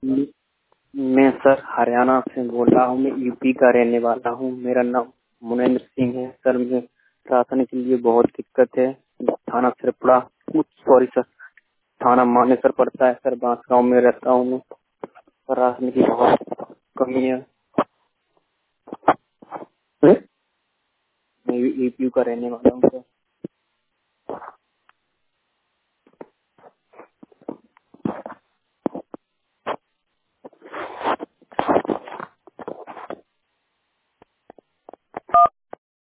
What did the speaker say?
म- मैं सर हरियाणा से बोल रहा हूँ। मैं यूपी का रहने वाला हूँ। मेरा नाम मुनेंद्र सिंह है। सर मुझे राशन के लिए बहुत दिक्कत है। थाना सिरपुरा, सॉरी सर, थाना मानेसर पड़ता है सर। बांसगांव में रहता हूँ मैं। सर राशन की बहुत कमी है। मैं यूपी का रहने वाला हूँ सर।